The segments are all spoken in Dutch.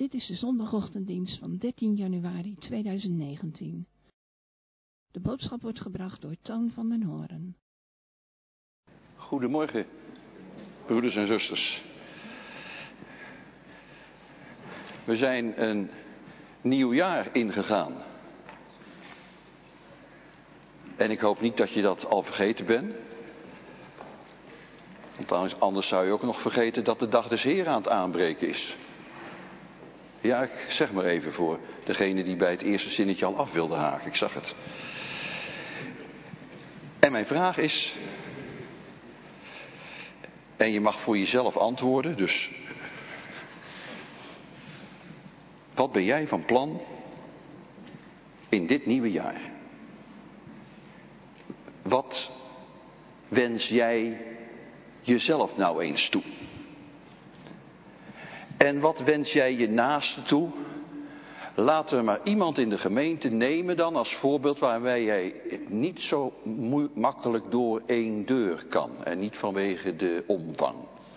Dit is de zondagochtenddienst van 13 januari 2019. De boodschap wordt gebracht door Toon van den Horen. Goedemorgen, broeders en zusters. We zijn een nieuw jaar ingegaan. En ik hoop niet dat je dat al vergeten bent. Want anders zou je ook nog vergeten dat de dag des Heren aan het aanbreken is. Ja, ik zeg maar even voor degene die bij het eerste zinnetje al af wilde haken. Ik zag het. En mijn vraag is, en je mag voor jezelf antwoorden, dus wat ben jij van plan in dit nieuwe jaar? Wat wens jij jezelf nou eens toe? En wat wens jij je naaste toe? Laten we maar iemand in de gemeente nemen dan als voorbeeld waarbij jij niet zo makkelijk door één deur kan. En niet vanwege de omvang.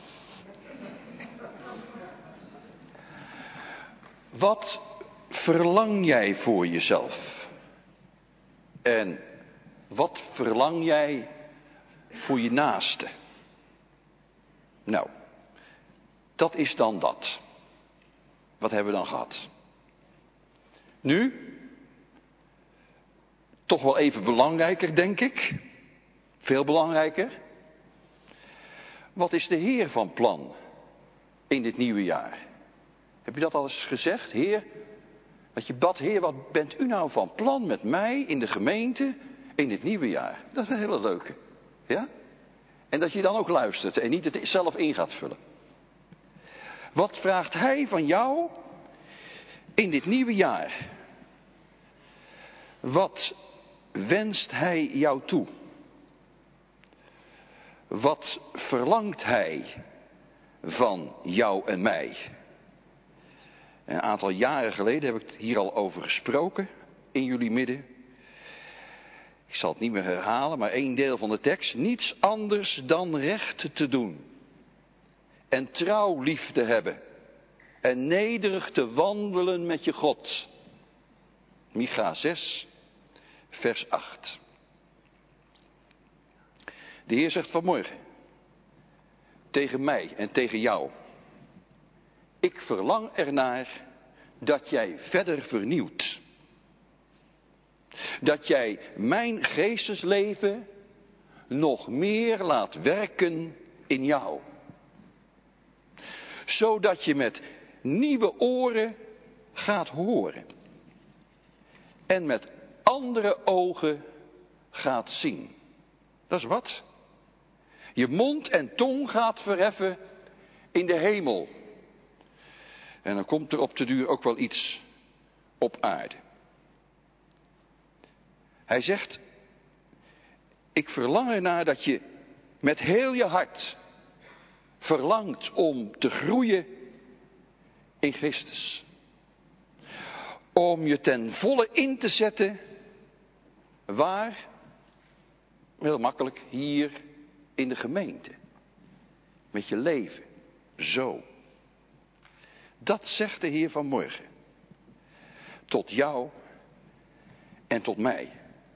Wat verlang jij voor jezelf? En wat verlang jij voor je naaste? Nou, dat is dan dat. Wat hebben we dan gehad? Nu, toch wel even belangrijker, denk ik. Veel belangrijker. Wat is de Heer van plan in dit nieuwe jaar? Heb je dat al eens gezegd, Heer? Dat je bad, Heer, wat bent u nou van plan met mij in de gemeente in dit nieuwe jaar? Dat is een hele leuke. Ja? En dat je dan ook luistert en niet het zelf in gaat vullen. Wat vraagt Hij van jou in dit nieuwe jaar? Wat wenst Hij jou toe? Wat verlangt Hij van jou en mij? Een aantal jaren geleden heb ik het hier al over gesproken in jullie midden. Ik zal het niet meer herhalen, maar één deel van de tekst. Niets anders dan recht te doen. En trouw lief te hebben. En nederig te wandelen met je God. Micha 6, vers 8. De Heer zegt vanmorgen tegen mij en tegen jou. Ik verlang ernaar dat jij verder vernieuwt. Dat jij mijn geestesleven nog meer laat werken in jou. Zodat je met nieuwe oren gaat horen. En met andere ogen gaat zien. Dat is wat. Je mond en tong gaat verheffen in de hemel. En dan komt er op de duur ook wel iets op aarde. Hij zegt, ik verlang ernaar dat je met heel je hart verlangt om te groeien in Christus. Om je ten volle in te zetten, waar? Heel makkelijk, hier in de gemeente. Met je leven, zo. Dat zegt de Heer vanmorgen. Tot jou en tot mij.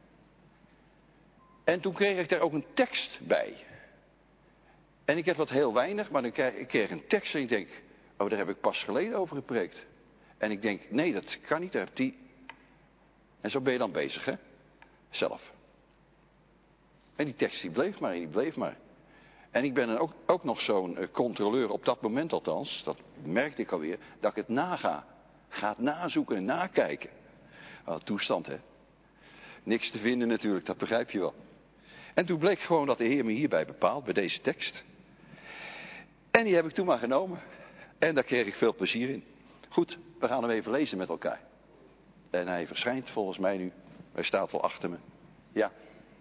En toen kreeg ik daar ook een tekst bij. En ik heb wat heel weinig, maar dan kreeg een tekst en ik denk, oh, daar heb ik pas geleden over gepreekt. En ik denk, nee, dat kan niet, daar heb die. En zo ben je dan bezig, hè? Zelf. En die tekst die bleef maar en die bleef maar. En ik ben ook nog zo'n controleur, op dat moment althans, dat merkte ik alweer, dat ik het naga. Gaat nazoeken en nakijken. Wat toestand, hè? Niks te vinden natuurlijk, dat begrijp je wel. En toen bleek gewoon dat de Heer me hierbij bepaalt, bij deze tekst. En die heb ik toen maar genomen. En daar kreeg ik veel plezier in. Goed, we gaan hem even lezen met elkaar. En hij verschijnt volgens mij nu. Hij staat wel achter me. Ja.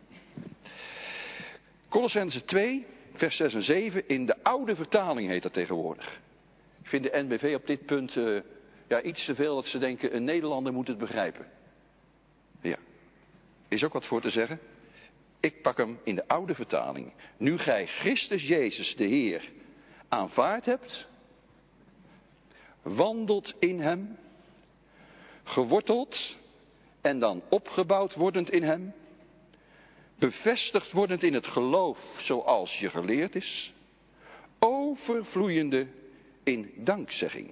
Kolossenzen 2, vers 6 en 7. In de oude vertaling heet dat tegenwoordig. Ik vind de NBV op dit punt iets te veel dat ze denken, een Nederlander moet het begrijpen. Ja. Is ook wat voor te zeggen. Ik pak hem in de oude vertaling. Nu gij Christus Jezus de Heer aanvaard hebt, wandelt in hem, geworteld en dan opgebouwd wordend in hem, bevestigd wordend in het geloof zoals je geleerd is, overvloeiende in dankzegging.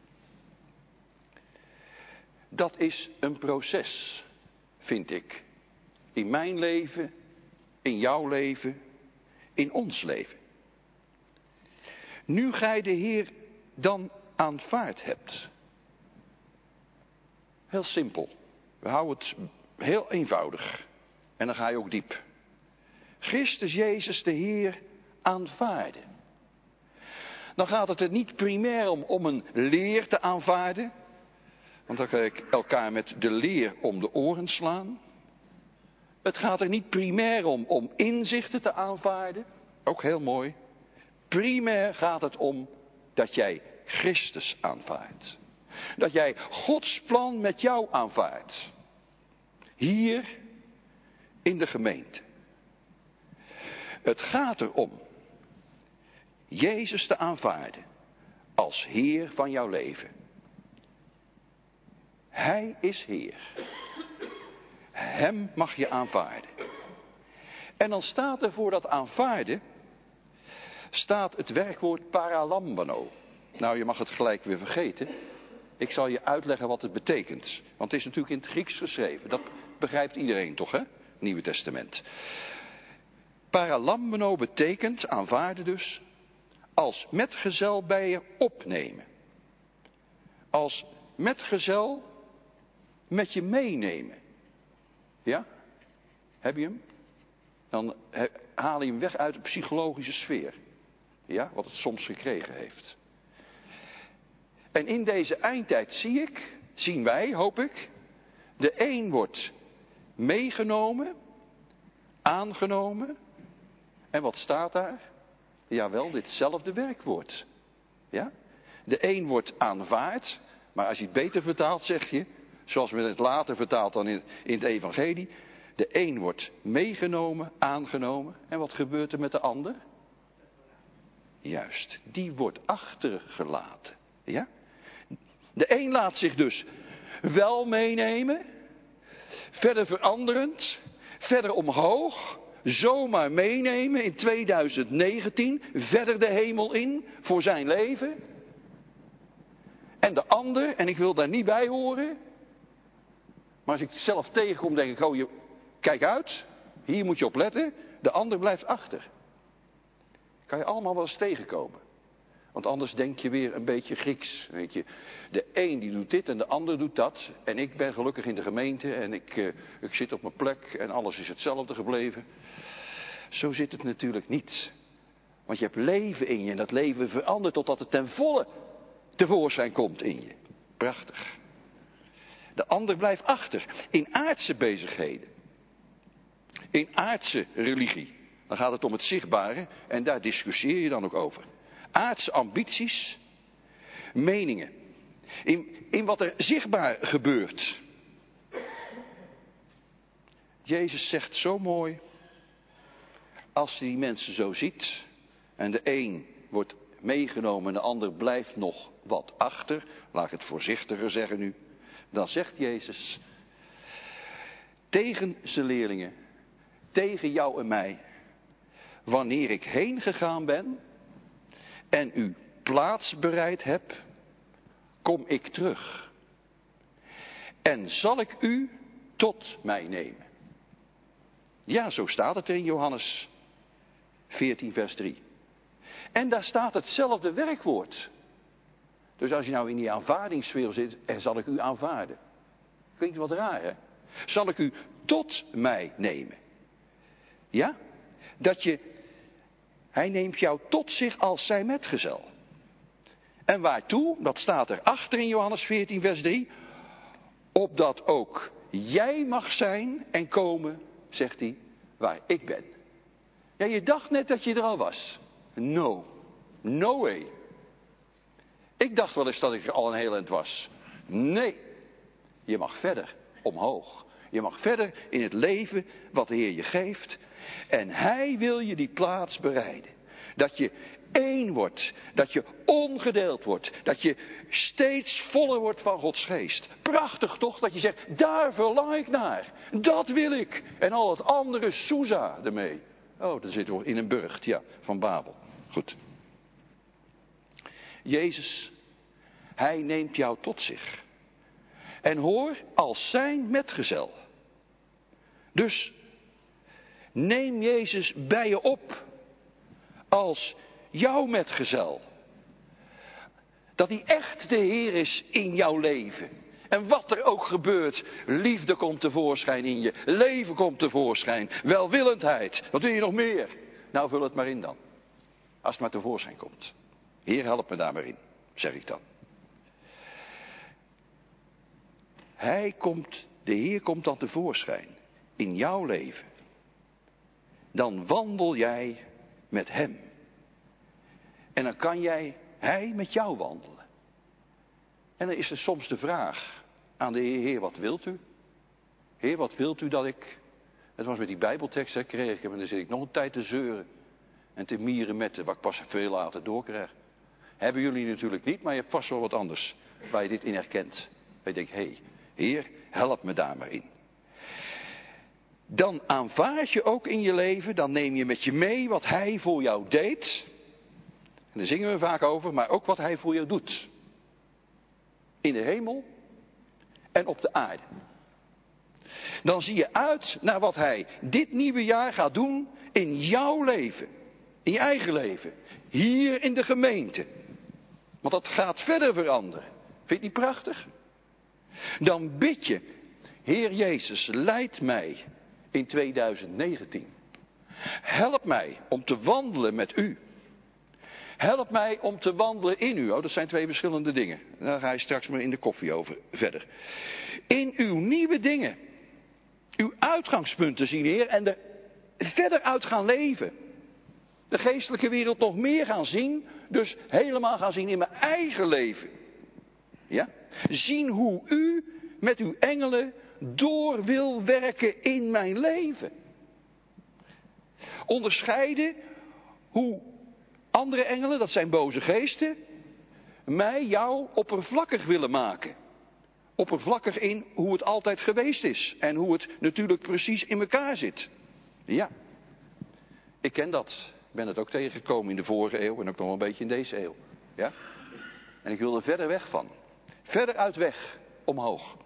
Dat is een proces, vind ik, in mijn leven, in jouw leven, in ons leven. Nu gij de Heer dan aanvaard hebt. Heel simpel. We houden het heel eenvoudig. En dan ga je ook diep. Christus Jezus de Heer aanvaarden. Dan gaat het er niet primair om een leer te aanvaarden. Want dan kan ik elkaar met de leer om de oren slaan. Het gaat er niet primair om inzichten te aanvaarden. Ook heel mooi. Primair gaat het om dat jij Christus aanvaardt. Dat jij Gods plan met jou aanvaardt. Hier in de gemeente. Het gaat erom Jezus te aanvaarden als Heer van jouw leven. Hij is Heer. Hem mag je aanvaarden. En dan staat er voor dat aanvaarden, staat het werkwoord paralambano. Nou, je mag het gelijk weer vergeten. Ik zal je uitleggen wat het betekent. Want het is natuurlijk in het Grieks geschreven. Dat begrijpt iedereen toch, hè? Nieuwe Testament. Paralambano betekent, aanvaarden dus, als metgezel bij je opnemen. Als metgezel met je meenemen. Ja? Heb je hem? Dan haal je hem weg uit de psychologische sfeer. Ja, wat het soms gekregen heeft. En in deze eindtijd zien wij, hoop ik, de een wordt meegenomen, aangenomen. En wat staat daar? Jawel, ditzelfde werkwoord. Ja? De een wordt aanvaard, maar als je het beter vertaalt zeg je, zoals men het later vertaalt dan in het evangelie, de een wordt meegenomen, aangenomen. En wat gebeurt er met de ander? Juist, die wordt achtergelaten. Ja? De een laat zich dus wel meenemen, verder veranderend, verder omhoog, zomaar meenemen in 2019, verder de hemel in voor zijn leven. En de ander, en ik wil daar niet bij horen, maar als ik het zelf tegenkom denk ik, kijk uit, hier moet je op letten, de ander blijft achter. Kan je allemaal wel eens tegenkomen. Want anders denk je weer een beetje Grieks. Weet je. De een die doet dit en de ander doet dat. En ik ben gelukkig in de gemeente en ik zit op mijn plek en alles is hetzelfde gebleven. Zo zit het natuurlijk niet. Want je hebt leven in je en dat leven verandert totdat het ten volle tevoorschijn komt in je. Prachtig. De ander blijft achter in aardse bezigheden. In aardse religie. Dan gaat het om het zichtbare en daar discussieer je dan ook over. Aardse ambities, meningen. In wat er zichtbaar gebeurt. Jezus zegt zo mooi, als hij die mensen zo ziet en de een wordt meegenomen en de ander blijft nog wat achter, laat ik het voorzichtiger zeggen nu, dan zegt Jezus tegen zijn leerlingen, tegen jou en mij, wanneer ik heen gegaan ben en u plaats bereid heb, kom ik terug. En zal ik u tot mij nemen. Ja, zo staat het in Johannes 14 vers 3. En daar staat hetzelfde werkwoord. Dus als je nou in die aanvaardingssfeer zit, en zal ik u aanvaarden. Klinkt wat raar, hè? Zal ik u tot mij nemen. Ja? Hij neemt jou tot zich als zijn metgezel. En waartoe? Dat staat er achter in Johannes 14 vers 3. Opdat ook jij mag zijn en komen, zegt hij, waar ik ben. Ja, je dacht net dat je er al was. No way. Ik dacht wel eens dat ik er al een heel eind was. Nee, je mag verder omhoog. Je mag verder in het leven wat de Heer je geeft. En Hij wil je die plaats bereiden. Dat je één wordt. Dat je ongedeeld wordt. Dat je steeds voller wordt van Gods geest. Prachtig toch dat je zegt, daar verlang ik naar. Dat wil ik. En al het andere, Soeza ermee. Oh, dan zitten we in een burcht, ja, van Babel. Goed. Jezus, hij neemt jou tot zich. En hoor, als zijn metgezel. Dus neem Jezus bij je op. Als jouw metgezel. Dat hij echt de Heer is in jouw leven. En wat er ook gebeurt, liefde komt tevoorschijn in je. Leven komt tevoorschijn. Welwillendheid. Wat wil je nog meer? Nou, vul het maar in dan. Als het maar tevoorschijn komt. Heer, help me daar maar in, zeg ik dan. De Heer komt dan tevoorschijn in jouw leven. Dan wandel jij met hem. En dan kan hij met jou wandelen. En dan is er soms de vraag aan de Heer, Heer, wat wilt u? Heer, wat wilt u dat ik... Het was met die bijbeltekst, kreeg ik hem en dan zit ik nog een tijd te zeuren. En te mieren met wat ik pas veel later doorkrijg. Hebben jullie natuurlijk niet, maar je hebt vast wel wat anders waar je dit in herkent. Waar je denkt, hé, Heer, help me daar maar in. Dan aanvaard je ook in je leven, dan neem je met je mee wat hij voor jou deed. En daar zingen we vaak over, maar ook wat hij voor jou doet. In de hemel en op de aarde. Dan zie je uit naar wat hij dit nieuwe jaar gaat doen in jouw leven. In je eigen leven. Hier in de gemeente. Want dat gaat verder veranderen. Vind je het niet prachtig? Dan bid je, Heer Jezus, leid mij in 2019. Help mij om te wandelen met u. Help mij om te wandelen in u. Oh, dat zijn twee verschillende dingen. Daar ga je straks maar in de koffie over verder. In uw nieuwe dingen. Uw uitgangspunten zien, Heer. En er verder uit gaan leven. De geestelijke wereld nog meer gaan zien. Dus helemaal gaan zien in mijn eigen leven. Ja? Zien hoe u met uw engelen door wil werken in mijn leven. Onderscheiden hoe andere engelen, dat zijn boze geesten, mij, jou oppervlakkig willen maken. Oppervlakkig in hoe het altijd geweest is. En hoe het natuurlijk precies in elkaar zit. Ja, ik ken dat. Ik ben het ook tegengekomen in de vorige eeuw en ook nog wel een beetje in deze eeuw. Ja? En ik wil er verder weg van. Verder uit weg, omhoog.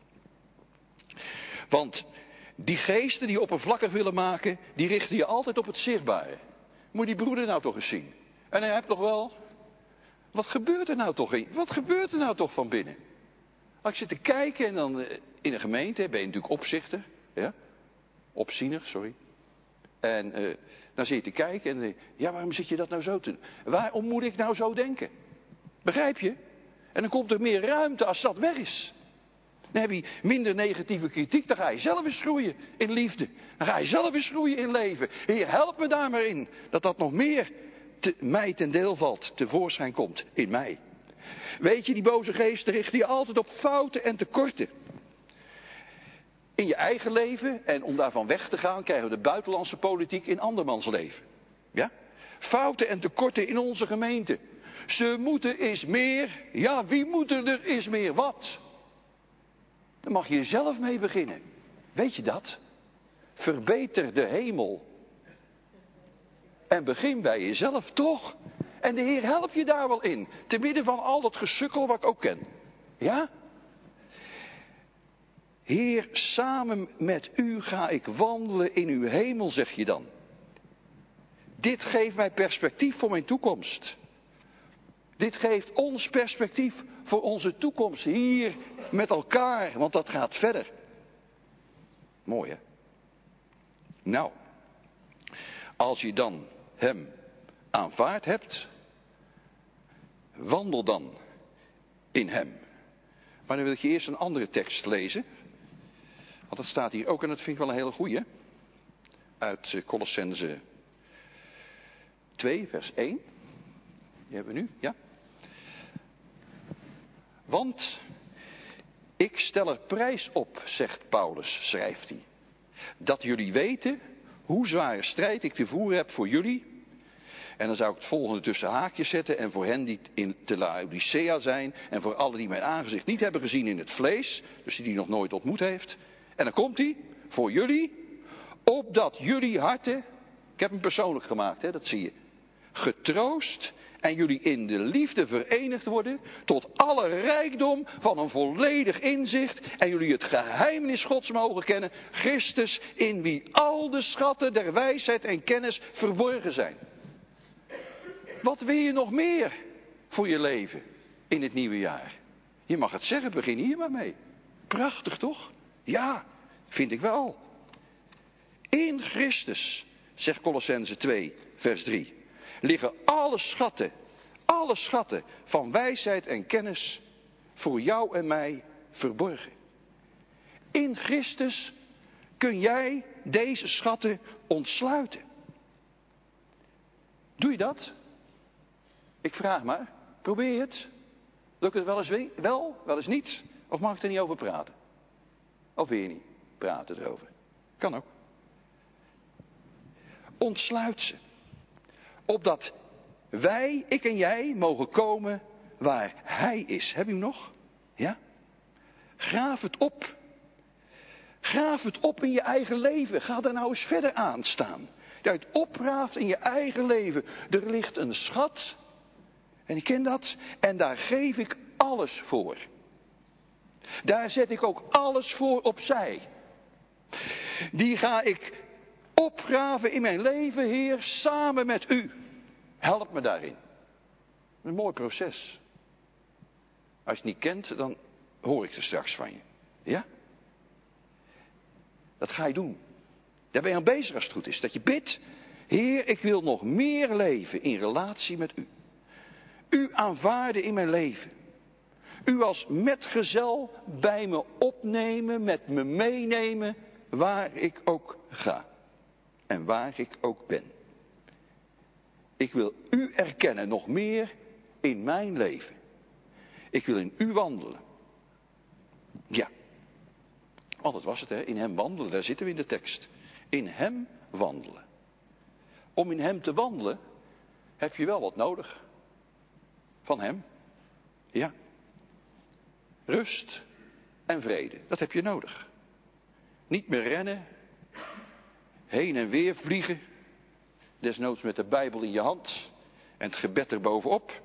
Want die geesten die oppervlakkig willen maken, die richten je altijd op het zichtbare. Moet je die broeder nou toch eens zien. En hij heeft toch wel... Wat gebeurt er nou toch in? Wat gebeurt er nou toch van binnen? Als ik zit te kijken en dan in een gemeente ben je natuurlijk opzichter. Ja? Opziener, sorry. En dan zit je te kijken en ja, waarom zit je dat nou zo te doen? Waarom moet ik nou zo denken? Begrijp je? En dan komt er meer ruimte als dat weg is. Dan heb je minder negatieve kritiek. Dan ga je zelf eens groeien in liefde. Dan ga je zelf eens groeien in leven. Heer, help me daar maar in. Dat dat nog meer mij ten deel valt. Tevoorschijn komt in mij. Weet je, die boze geesten richten je altijd op fouten en tekorten. In je eigen leven. En om daarvan weg te gaan krijgen we de buitenlandse politiek in andermans leven. Ja? Fouten en tekorten in onze gemeente. Ze moeten eens meer. Ja, wie moet er eens meer wat? Dan mag je zelf mee beginnen. Weet je dat? Verbeter de hemel. En begin bij jezelf, toch? En de Heer helpt je daar wel in. Te midden van al dat gesukkel wat ik ook ken. Ja? Heer, samen met u ga ik wandelen in uw hemel, zeg je dan. Dit geeft mij perspectief voor mijn toekomst. Dit geeft ons perspectief voor onze toekomst hier met elkaar, want dat gaat verder. Mooi hè? Nou, als je dan hem aanvaard hebt, wandel dan in hem. Maar dan wil ik je eerst een andere tekst lezen. Want dat staat hier ook en dat vind ik wel een hele goeie. Uit Kolossenzen 2 vers 1. Die hebben we nu, ja. Want ik stel er prijs op, zegt Paulus, schrijft hij. Dat jullie weten hoe zware strijd ik te voeren heb voor jullie. En dan zou ik het volgende tussen haakjes zetten. En voor hen die in te Laodicea zijn. En voor alle die mijn aangezicht niet hebben gezien in het vlees. Dus die nog nooit ontmoet heeft. En dan komt hij. Voor jullie. Opdat jullie harten. Ik heb hem persoonlijk gemaakt, hè, dat zie je. Getroost. En jullie in de liefde verenigd worden. Tot alle rijkdom van een volledig inzicht. En jullie het geheimnis Gods mogen kennen. Christus in wie al de schatten der wijsheid en kennis verborgen zijn. Wat wil je nog meer voor je leven in het nieuwe jaar? Je mag het zeggen, begin hier maar mee. Prachtig toch? Ja, vind ik wel. In Christus, zegt Kolossenzen 2, vers 3, liggen alle schatten van wijsheid en kennis voor jou en mij verborgen. In Christus kun jij deze schatten ontsluiten. Doe je dat? Ik vraag maar, probeer je het? Lukt het wel eens wel eens niet? Of mag ik er niet over praten? Of wil je niet praten erover? Kan ook. Ontsluit ze. Opdat wij, ik en jij, mogen komen waar Hij is. Heb je hem nog? Ja? Graaf het op. Graaf het op in je eigen leven. Ga daar nou eens verder aan staan. Dat je het opraaft in je eigen leven. Er ligt een schat. En ik ken dat. En daar geef ik alles voor. Daar zet ik ook alles voor opzij. Die ga ik opgraven in mijn leven, Heer, samen met u. Help me daarin. Een mooi proces. Als je het niet kent, dan hoor ik er straks van je. Ja? Dat ga je doen. Daar ben je aan bezig als het goed is. Dat je bidt, Heer, ik wil nog meer leven in relatie met u. U aanvaarden in mijn leven. U als metgezel bij me opnemen, met me meenemen, waar ik ook ga. En waar ik ook ben. Ik wil u erkennen nog meer in mijn leven. Ik wil in u wandelen. Ja. Want dat was het, hè? In hem wandelen, daar zitten we in de tekst. In hem wandelen. Om in hem te wandelen heb je wel wat nodig. Van hem. Ja. Rust en vrede, dat heb je nodig. Niet meer rennen. Heen en weer vliegen. Desnoods met de Bijbel in je hand. En het gebed erbovenop.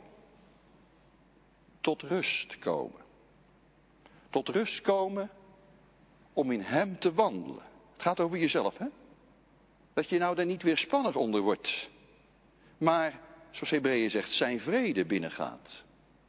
Tot rust komen. Tot rust komen om in hem te wandelen. Het gaat over jezelf, hè? Dat je nou daar niet weer spannig onder wordt. Maar, zoals Hebreeën zegt, zijn vrede binnengaat.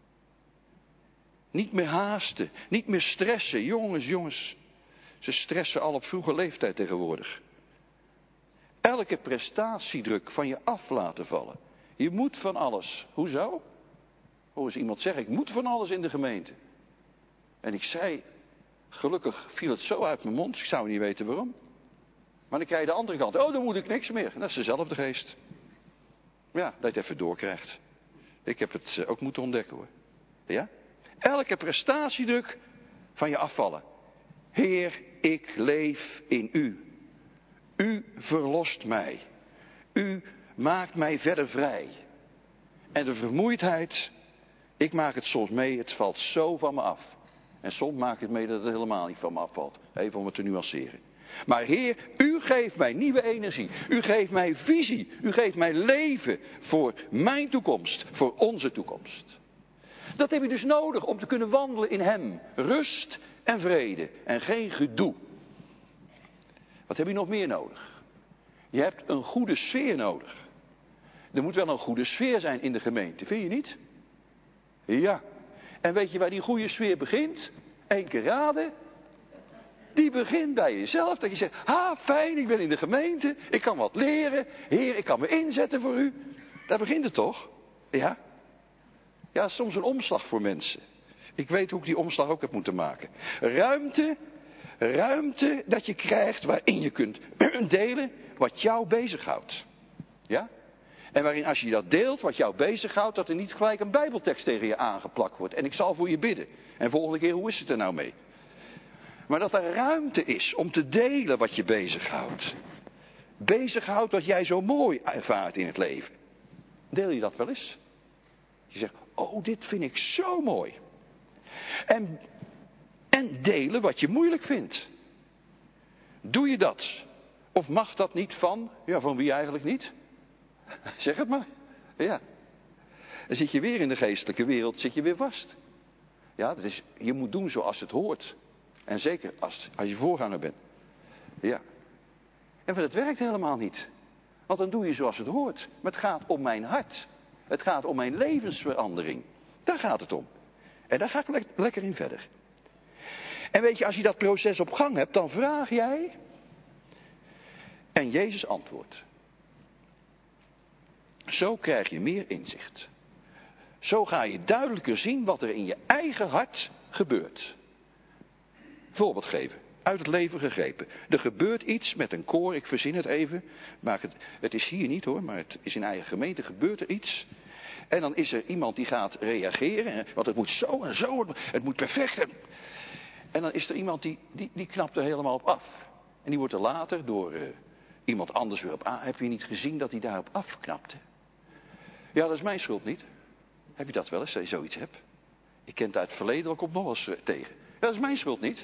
Niet meer haasten, niet meer stressen. Jongens. Ze stressen al op vroege leeftijd tegenwoordig. Elke prestatiedruk van je af laten vallen. Je moet van alles. Hoezo? Hoor eens iemand zeggen, ik moet van alles in de gemeente. En ik zei, gelukkig viel het zo uit mijn mond, ik zou niet weten waarom. Maar dan krijg je de andere kant, dan moet ik niks meer. Dat is dezelfde geest. Ja, dat je het even doorkrijgt. Ik heb het ook moeten ontdekken hoor. Ja? Elke prestatiedruk van je afvallen. Heer, ik leef in u. U verlost mij. U maakt mij verder vrij. En de vermoeidheid, ik maak het soms mee, het valt zo van me af. En soms maak ik het mee dat het helemaal niet van me afvalt. Even om het te nuanceren. Maar Heer, u geeft mij nieuwe energie. U geeft mij visie. U geeft mij leven voor mijn toekomst. Voor onze toekomst. Dat heb je dus nodig om te kunnen wandelen in hem. Rust en vrede. En geen gedoe. Wat heb je nog meer nodig? Je hebt een goede sfeer nodig. Er moet wel een goede sfeer zijn in de gemeente. Vind je niet? Ja. En weet je waar die goede sfeer begint? 1 keer raden. Die begint bij jezelf. Dat je zegt, fijn, ik ben in de gemeente. Ik kan wat leren. Heer, ik kan me inzetten voor u. Daar begint het toch? Ja. Ja, soms een omslag voor mensen. Ik weet hoe ik die omslag ook heb moeten maken. Ruimte dat je krijgt waarin je kunt delen wat jou bezighoudt. Ja? En waarin als je dat deelt wat jou bezighoudt, dat er niet gelijk een bijbeltekst tegen je aangeplakt wordt. En ik zal voor je bidden. En volgende keer, hoe is het er nou mee? Maar dat er ruimte is om te delen wat je bezighoudt. Bezighoudt wat jij zo mooi ervaart in het leven. Deel je dat wel eens? Je zegt, oh, dit vind ik zo mooi. En delen wat je moeilijk vindt. Doe je dat? Of mag dat niet van? Ja, van wie eigenlijk niet? Zeg het maar. Ja. Dan zit je weer in de geestelijke wereld, zit je weer vast. Ja, je moet doen zoals het hoort. En zeker als je voorganger bent. Ja. En dat werkt helemaal niet. Want dan doe je zoals het hoort. Maar het gaat om mijn hart. Het gaat om mijn levensverandering. Daar gaat het om. En daar ga ik lekker in verder. En weet je, als je dat proces op gang hebt, dan vraag jij. En Jezus antwoordt. Zo krijg je meer inzicht. Zo ga je duidelijker zien wat er in je eigen hart gebeurt. Voorbeeld geven. Uit het leven gegrepen. Er gebeurt iets met een koor, ik verzin het even. Maar het is hier niet hoor, maar het is in eigen gemeente, gebeurt er iets. En dan is er iemand die gaat reageren. Want het moet zo en zo, het moet perfect. En dan is er iemand die knapt er helemaal op af. En die wordt er later door iemand anders weer op aan. Heb je niet gezien dat hij daarop afknapte? Ja, dat is mijn schuld niet. Heb je dat wel eens, dat je zoiets hebt? Ik ken het uit het verleden, dat komt nog wel eens tegen. Ja, dat is mijn schuld niet.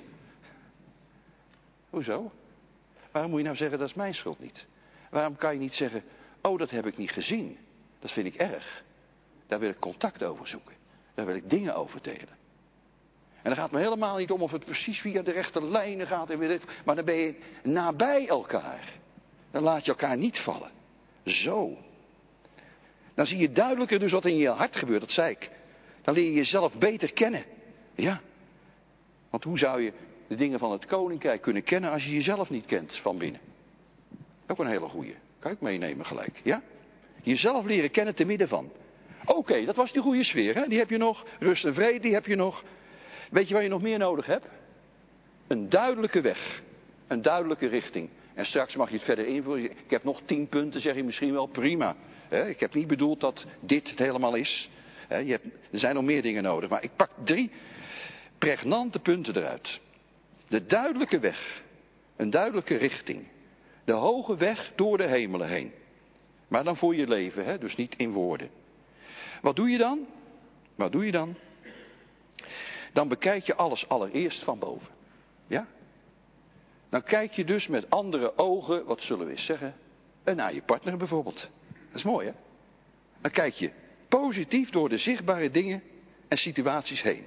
Hoezo? Waarom moet je nou zeggen, dat is mijn schuld niet? Waarom kan je niet zeggen, oh, dat heb ik niet gezien. Dat vind ik erg. Daar wil ik contact over zoeken. Daar wil ik dingen over delen. En dan gaat het me helemaal niet om of het precies via de rechte lijnen gaat. Maar dan ben je nabij elkaar. Dan laat je elkaar niet vallen. Zo. Dan zie je duidelijker dus wat in je hart gebeurt, dat zei ik. Dan leer je jezelf beter kennen. Ja. Want hoe zou je de dingen van het koninkrijk kunnen kennen als je jezelf niet kent van binnen? Ook een hele goeie. Kan ik meenemen gelijk, ja? Jezelf leren kennen te midden van. Oké, dat was die goede sfeer, hè? Die heb je nog. Rust en vrede, die heb je nog. Weet je waar je nog meer nodig hebt? Een duidelijke weg. Een duidelijke richting. En straks mag je het verder invullen. Ik heb nog 10 punten, zeg je misschien wel. Prima. Ik heb niet bedoeld dat dit het helemaal is. Er zijn nog meer dingen nodig. Maar ik pak 3 pregnante punten eruit. De duidelijke weg. Een duidelijke richting. De hoge weg door de hemelen heen. Maar dan voor je leven, dus niet in woorden. Wat doe je dan? Wat doe je dan? Dan bekijk je alles allereerst van boven. Ja? Dan kijk je dus met andere ogen, wat zullen we eens zeggen, naar je partner bijvoorbeeld. Dat is mooi, hè? Dan kijk je positief door de zichtbare dingen en situaties heen.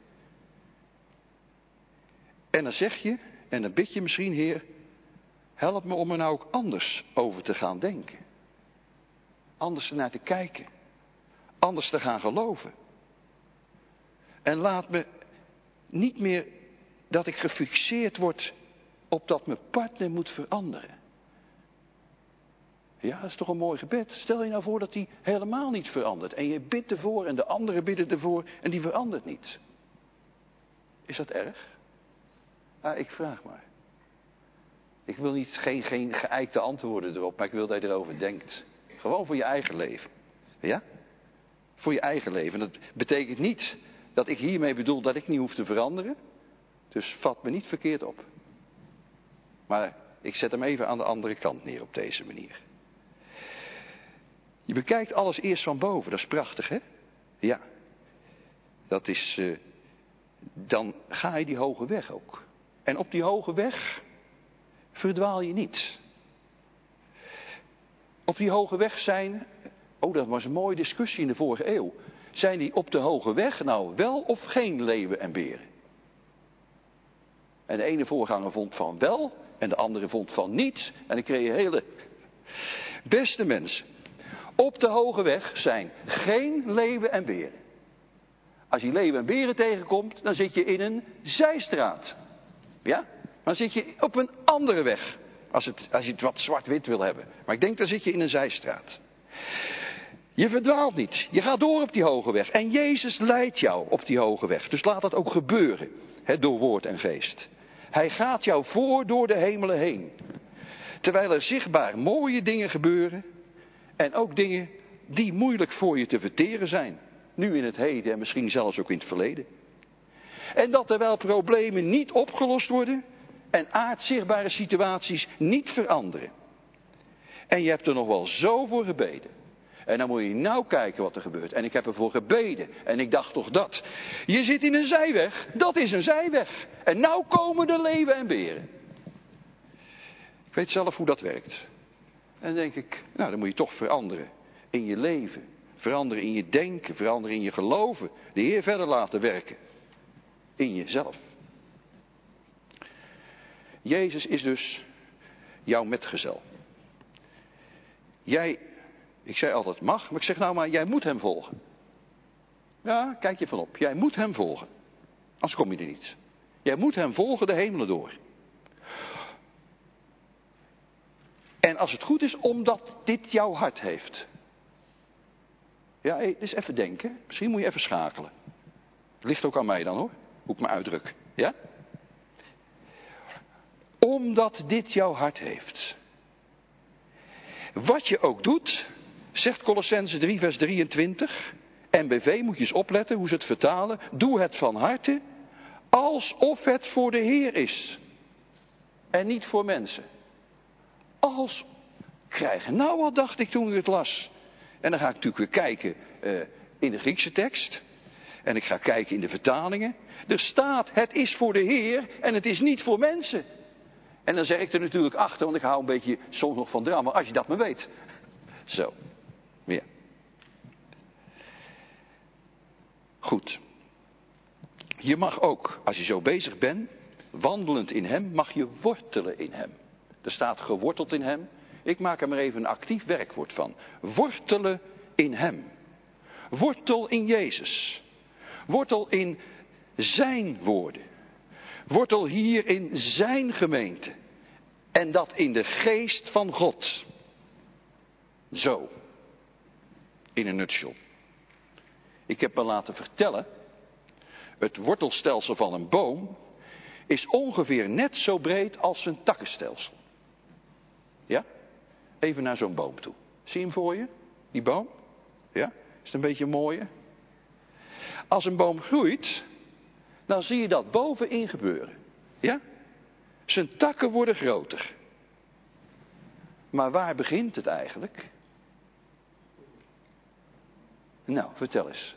En dan zeg je, en dan bid je misschien, Heer, help me om er nou ook anders over te gaan denken. Anders ernaar te kijken. Anders te gaan geloven. En laat me niet meer dat ik gefixeerd word op dat mijn partner moet veranderen. Ja, dat is toch een mooi gebed. Stel je nou voor dat die helemaal niet verandert. En je bidt ervoor en de anderen bidden ervoor en die verandert niet. Is dat erg? Ik vraag maar. Ik wil geen geëikte antwoorden erop, maar ik wil dat je erover denkt. Gewoon voor je eigen leven. Ja? Voor je eigen leven. En dat betekent niet dat ik hiermee bedoel dat ik niet hoef te veranderen. Dus vat me niet verkeerd op. Maar ik zet hem even aan de andere kant neer op deze manier. Je bekijkt alles eerst van boven. Dat is prachtig, hè? Ja. Dat is... dan ga je die hoge weg ook. En op die hoge weg verdwaal je niet. Op die hoge weg zijn... Oh, dat was een mooie discussie in de vorige eeuw. Zijn die op de hoge weg nou wel of geen leeuwen en beren? En de ene voorganger vond van wel en de andere vond van niet. En dan kreeg je hele... Beste mensen, op de hoge weg zijn geen leeuwen en beren. Als je leeuwen en beren tegenkomt, dan zit je in een zijstraat. Ja? Dan zit je op een andere weg. Als je het wat zwart-wit wil hebben. Maar ik denk, dan zit je in een zijstraat. Je verdwaalt niet. Je gaat door op die hoge weg. En Jezus leidt jou op die hoge weg. Dus laat dat ook gebeuren. Door woord en geest. Hij gaat jou voor door de hemelen heen. Terwijl er zichtbaar mooie dingen gebeuren. En ook dingen die moeilijk voor je te verteren zijn. Nu in het heden en misschien zelfs ook in het verleden. En dat terwijl problemen niet opgelost worden. En aardzichtbare situaties niet veranderen. En je hebt er nog wel zo voor gebeden. En dan moet je nou kijken wat er gebeurt. En ik heb ervoor gebeden. En ik dacht toch dat. Je zit in een zijweg. Dat is een zijweg. En nou komen de leeuwen en beren. Ik weet zelf hoe dat werkt. En dan denk ik, nou dan moet je toch veranderen. In je leven. Veranderen in je denken. Veranderen in je geloven. De Heer verder laten werken. In jezelf. Jezus is dus jouw metgezel. Jij, ik zei altijd mag, maar ik zeg nou maar, jij moet hem volgen. Ja, kijk je van op. Jij moet hem volgen. Anders kom je er niet. Jij moet hem volgen de hemelen door. En als het goed is, omdat dit jouw hart heeft. Ja, dus even denken. Misschien moet je even schakelen. Het ligt ook aan mij dan hoor, hoe ik me uitdruk. Ja? Omdat dit jouw hart heeft. Wat je ook doet, zegt Kolossenzen 3 vers 23. NBV moet je eens opletten hoe ze het vertalen. Doe het van harte, alsof het voor de Heer is. En niet voor mensen. Als krijgen. Nou wat dacht ik toen ik het las. En dan ga ik natuurlijk weer kijken in de Griekse tekst. En ik ga kijken in de vertalingen. Er staat, het is voor de Heer en het is niet voor mensen. En dan zeg ik er natuurlijk achter, want ik hou een beetje soms nog van drama, als je dat maar weet. Zo, weer. Goed. Je mag ook, als je zo bezig bent, wandelend in hem, mag je wortelen in hem. Er staat geworteld in hem. Ik maak er maar even een actief werkwoord van. Wortelen in hem. Wortel in Jezus. Wortel in zijn woorden. Wortel hier in zijn gemeente. En dat in de geest van God. Zo. In een nutshell. Ik heb me laten vertellen. Het wortelstelsel van een boom is ongeveer net zo breed als zijn takkenstelsel. Ja? Even naar zo'n boom toe. Zie je hem voor je? Die boom? Ja? Is het een beetje mooie? Als een boom groeit, dan zie je dat bovenin gebeuren. Ja? Zijn takken worden groter. Maar waar begint het eigenlijk? Nou, vertel eens.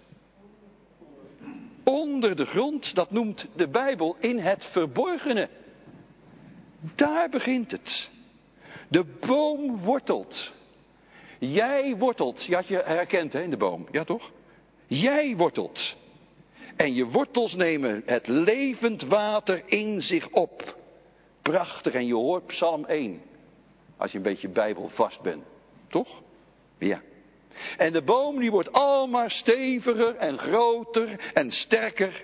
Onder de grond, dat noemt de Bijbel in het verborgene. Daar begint het. De boom wortelt. Jij wortelt. Je had je herkend hè, in de boom. Ja toch? Jij wortelt. En je wortels nemen het levend water in zich op. Prachtig. En je hoort Psalm 1. Als je een beetje bijbelvast bent. Toch? Ja. En de boom die wordt almaar steviger en groter en sterker.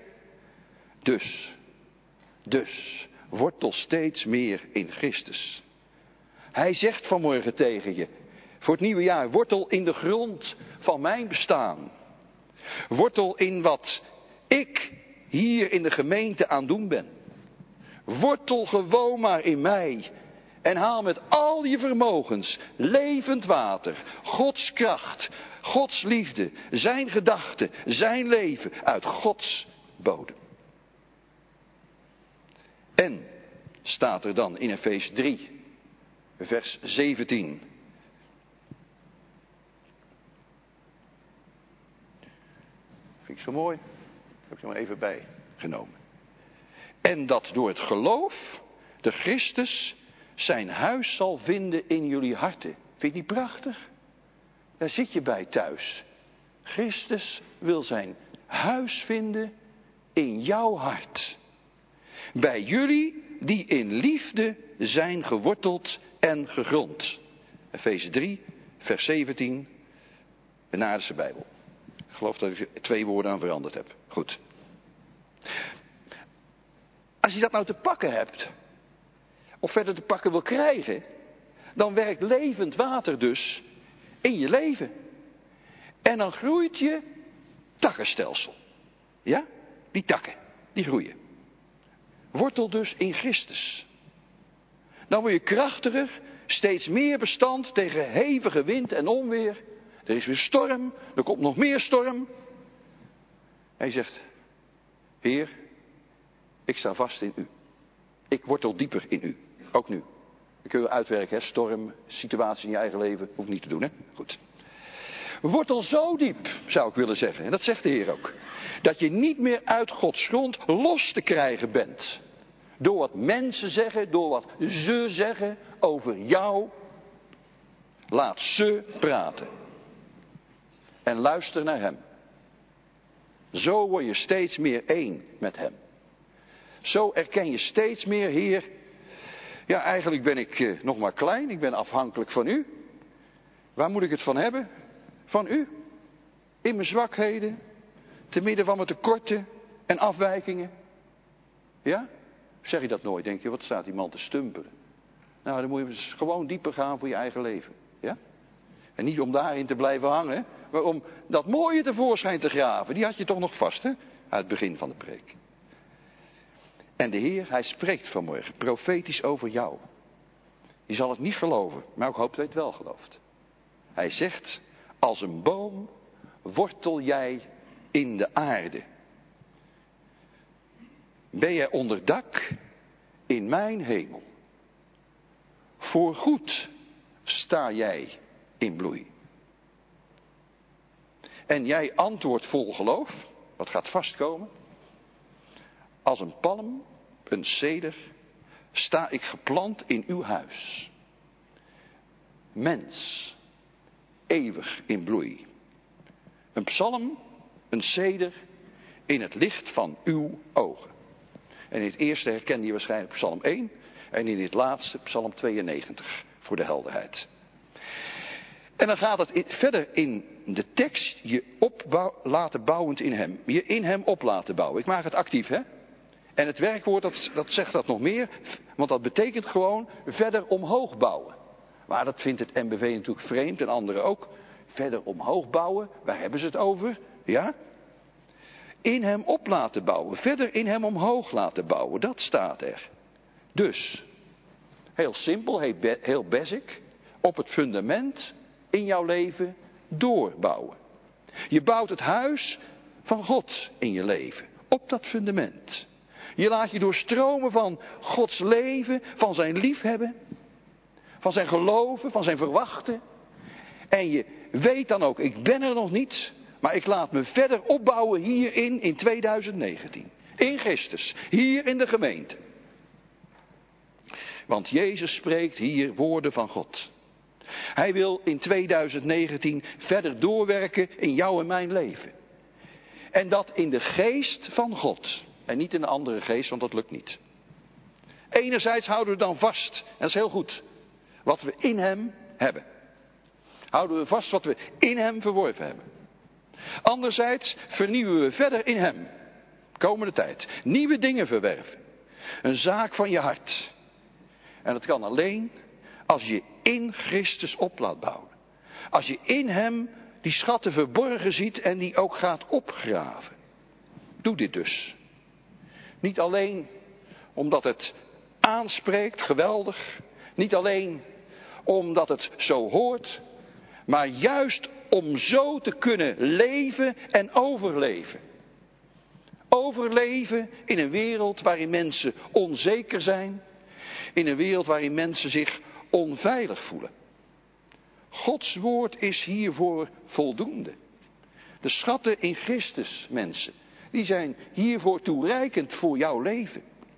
Dus wortel steeds meer in Christus. Hij zegt vanmorgen tegen je. Voor het nieuwe jaar. Wortel in de grond van mijn bestaan. Wortel in wat ik hier in de gemeente aan doen ben. Wortel gewoon maar in mij. En haal met al je vermogens levend water, Gods kracht, Gods liefde, zijn gedachten, zijn leven uit Gods bodem. En staat er dan in Efeze 3, vers 17. Vind ik zo mooi. Heb ik er maar even bij genomen. En dat door het geloof de Christus zijn huis zal vinden in jullie harten. Vind je die prachtig? Daar zit je bij thuis. Christus wil zijn huis vinden in jouw hart. Bij jullie die in liefde zijn geworteld en gegrond. Efeze 3, vers 17, de Naardense Bijbel. Ik geloof dat ik 2 woorden aan veranderd heb. Goed. Als je dat nou te pakken hebt, of verder te pakken wil krijgen, dan werkt levend water dus in je leven. En dan groeit je takkenstelsel. Ja? Die takken, die groeien. Wortel dus in Christus. Dan word je krachtiger, steeds meer bestand tegen hevige wind en onweer. Er is weer storm, er komt nog meer storm. Hij zegt, Heer, ik sta vast in u. Ik wortel dieper in u. Ook nu. Dan kun je uitwerken, hè? Storm, situatie in je eigen leven. Hoeft niet te doen, hè? Goed. Wortel zo diep, zou ik willen zeggen. En dat zegt de Heer ook. Dat je niet meer uit Gods grond los te krijgen bent. Door wat mensen zeggen, door wat ze zeggen over jou. Laat ze praten. En luister naar hem. Zo word je steeds meer één met hem. Zo erken je steeds meer, Heer. Ja, eigenlijk ben ik nog maar klein. Ik ben afhankelijk van u. Waar moet ik het van hebben? Van u. In mijn zwakheden. Te midden van mijn tekorten en afwijkingen. Ja? Zeg je dat nooit? Denk je, wat staat die man te stumperen? Nou, dan moet je dus gewoon dieper gaan voor je eigen leven. Ja? En niet om daarin te blijven hangen, maar om dat mooie tevoorschijn te graven. Die had je toch nog vast, hè? Uit het begin van de preek. En de Heer, hij spreekt vanmorgen profetisch over jou. Je zal het niet geloven, maar ik hoop dat je het wel gelooft. Hij zegt, als een boom wortel jij in de aarde. Ben jij onder dak in mijn hemel. Voorgoed sta jij in bloei. En jij antwoordt vol geloof, wat gaat vastkomen. Als een palm, een ceder, sta ik geplant in uw huis. Mens, eeuwig in bloei. Een psalm, een ceder, in het licht van uw ogen. En in het eerste herkende je waarschijnlijk psalm 1 en in dit laatste psalm 92, voor de helderheid. En dan gaat het verder in de tekst, je laten bouwend in hem. Je in hem op laten bouwen. Ik maak het actief, hè. En het werkwoord, dat zegt dat nog meer. Want dat betekent gewoon verder omhoog bouwen. Maar dat vindt het NBV natuurlijk vreemd en anderen ook. Verder omhoog bouwen, waar hebben ze het over? Ja? In hem op laten bouwen. Verder in hem omhoog laten bouwen. Dat staat er. Dus, heel simpel, heel basic. Op het fundament in jouw leven doorbouwen. Je bouwt het huis van God in je leven. Op dat fundament. Je laat je doorstromen van Gods leven, van zijn liefhebben, van zijn geloven, van zijn verwachten. En je weet dan ook, ik ben er nog niet, maar ik laat me verder opbouwen hierin in 2019. In Christus, hier in de gemeente. Want Jezus spreekt hier woorden van God. Hij wil in 2019 verder doorwerken in jouw en mijn leven. En dat in de geest van God. En niet in een andere geest, want dat lukt niet. Enerzijds houden we dan vast, en dat is heel goed, wat we in hem hebben. Houden we vast wat we in hem verworven hebben. Anderzijds vernieuwen we verder in hem. Komende tijd. Nieuwe dingen verwerven. Een zaak van je hart. En dat kan alleen als je in Christus op laat bouwen. Als je in hem die schatten verborgen ziet en die ook gaat opgraven. Doe dit dus. Niet alleen omdat het aanspreekt, geweldig. Niet alleen omdat het zo hoort. Maar juist om zo te kunnen leven en overleven. Overleven in een wereld waarin mensen onzeker zijn. In een wereld waarin mensen zich onveilig voelen. Gods woord is hiervoor voldoende. De schatten in Christus, mensen, die zijn hiervoor toereikend voor jouw leven.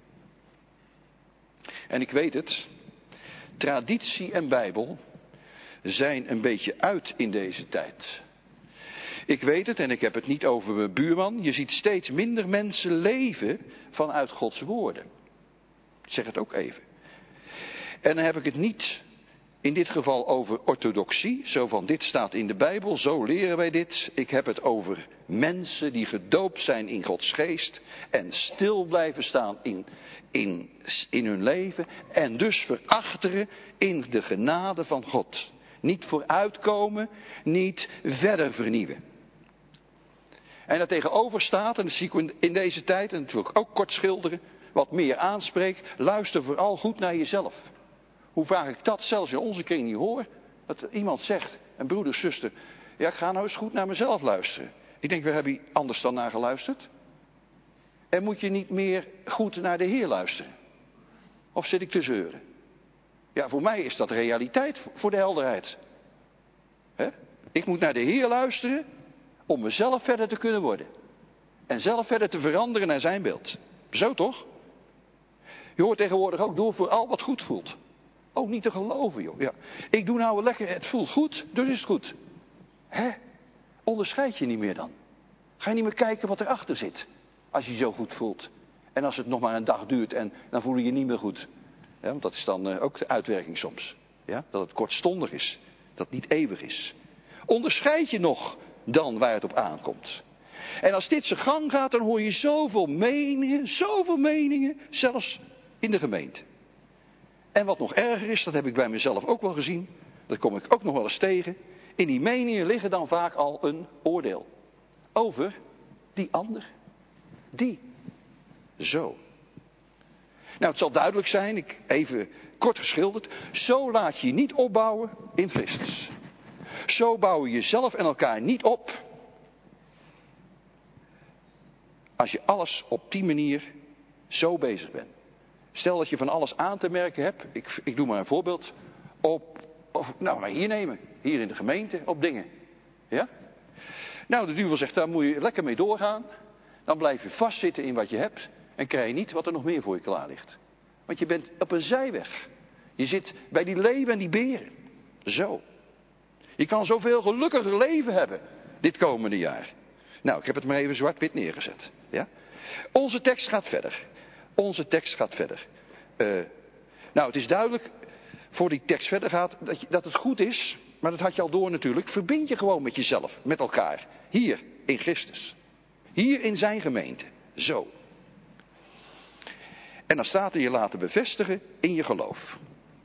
En ik weet het, traditie en Bijbel zijn een beetje uit in deze tijd. Ik weet het en ik heb het niet over mijn buurman. Je ziet steeds minder mensen leven vanuit Gods woorden. Ik zeg het ook even. En dan heb ik het niet in dit geval over orthodoxie. Zo van dit staat in de Bijbel, zo leren wij dit. Ik heb het over mensen die gedoopt zijn in Gods geest. En stil blijven staan in hun leven. En dus verachteren in de genade van God. Niet vooruitkomen, niet verder vernieuwen. En daar tegenover staat, en dat zie ik in deze tijd, en dat wil ik ook kort schilderen, wat meer aanspreekt, luister vooral goed naar jezelf. Hoe vaak ik dat zelfs in onze kring niet hoor, dat iemand zegt, een broeder, zuster, ja, ik ga nou eens goed naar mezelf luisteren. Ik denk, waar heb je anders dan naar geluisterd? En moet je niet meer goed naar de Heer luisteren? Of zit ik te zeuren? Ja, voor mij is dat realiteit, voor de helderheid. Hè? Ik moet naar de Heer luisteren om mezelf verder te kunnen worden. En zelf verder te veranderen naar zijn beeld. Zo toch? Je hoort tegenwoordig ook door vooral wat goed voelt. Ook niet te geloven, joh. Ja. Ik doe nou wel lekker, het voelt goed, dus is het goed. Hè? Onderscheid je niet meer dan? Ga je niet meer kijken wat erachter zit. Als je je zo goed voelt. En als het nog maar een dag duurt en dan voel je je niet meer goed. Ja, want dat is dan ook de uitwerking soms. Ja? Dat het kortstondig is. Dat het niet eeuwig is. Onderscheid je nog dan waar het op aankomt. En als dit zijn gang gaat, dan hoor je zoveel meningen, zelfs in de gemeente. En wat nog erger is, dat heb ik bij mezelf ook wel gezien, dat kom ik ook nog wel eens tegen. In die meningen liggen dan vaak al een oordeel. Over die ander. Die. Zo. Nou, het zal duidelijk zijn, even kort geschilderd. Zo laat je je niet opbouwen in Christus. Zo bouw je jezelf en elkaar niet op. Als je alles op die manier zo bezig bent. Stel dat je van alles aan te merken hebt. Ik doe maar een voorbeeld. Nou, maar hier nemen. Hier in de gemeente. Op dingen. Ja? Nou, de duivel zegt, daar moet je lekker mee doorgaan. Dan blijf je vastzitten in wat je hebt. En krijg je niet wat er nog meer voor je klaar ligt. Want je bent op een zijweg. Je zit bij die leeuwen en die beren. Zo. Je kan zoveel gelukkiger leven hebben. Dit komende jaar. Nou, ik heb het maar even zwart-wit neergezet. Ja? Onze tekst gaat verder. Nou, het is duidelijk, voor die tekst verder gaat, dat het goed is, maar dat had je al door natuurlijk. Verbind je gewoon met jezelf, met elkaar. Hier, in Christus. Hier in zijn gemeente. Zo. En dan staat er je laten bevestigen in je geloof.